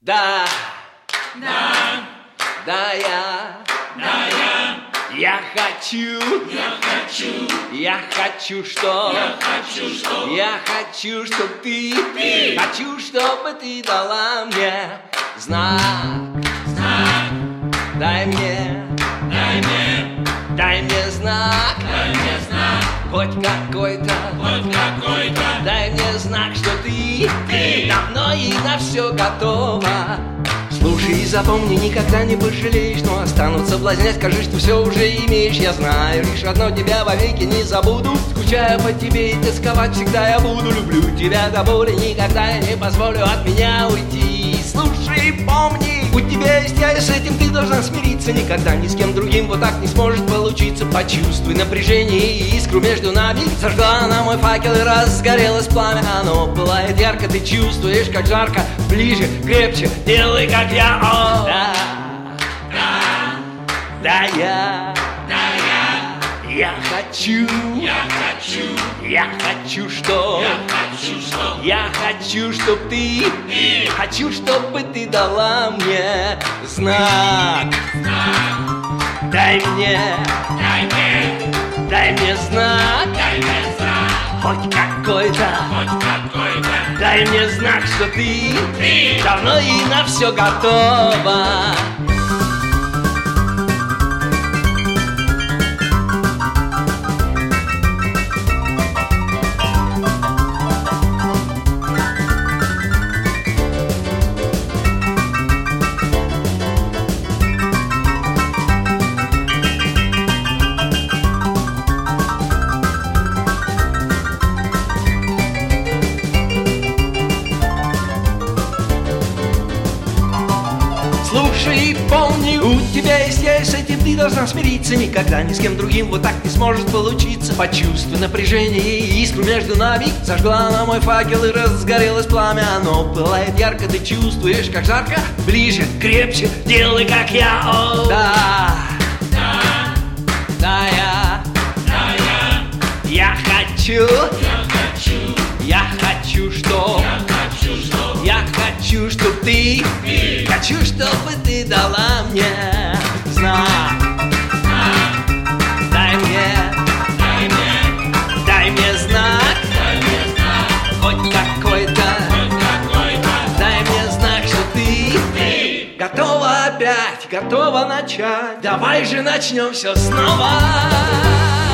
Да, Да, да, я да, Я хочу, я хочу, что я хочу, что Я хочу, чтоб ты Ты. Хочу, чтобы ты дала мне знак. знак, Дай мне дай мне знак, знак, хоть какой-то. хоть какой-то. Дай мне знак, что ты Ты. давно и на все готова. Слушай и запомни, никогда не пожалеешь, но станут соблазнять, скажи, что все уже имеешь. Я знаю, лишь одно тебя вовеки не забуду. Скучаю по тебе и тосковать всегда я буду. Люблю тебя до боли, никогда я не позволю от меня уйти. Слушай и помни, у тебя есть я, и с этим ты должна смириться. Никогда ни с кем другим вот так не сможет получиться. Почувствуй напряжение и искру между нами. Зажгла она мой факел и разгорелось пламя. Оно пылает ярко, ты чувствуешь, как жарко. Ближе, крепче, делай, как я. О, да, да, я Я хочу, что Я хочу, чтоб ты Хочу, чтобы ты дала мне знак. Дай мне знак, хоть какой-то. Дай мне знак, что ты давно и на все готова. Слушай и помни, у тебя есть я, и с этим ты должна смириться. Никогда ни с кем другим вот так не сможет получиться. Почувствуй напряжение и искру между нами. Зажгла она мой факел и разгорелось пламя. Оно пылает ярко, ты чувствуешь, как жарко. Ближе, крепче, делай, как я. О, да, я хочу, что Я хочу, чтоб ты Хочу, чтобы ты дала мне знак. Дай мне знак, хоть какой-то. Дай мне знак, что ты готова опять, готова начать. Давай же начнем все снова.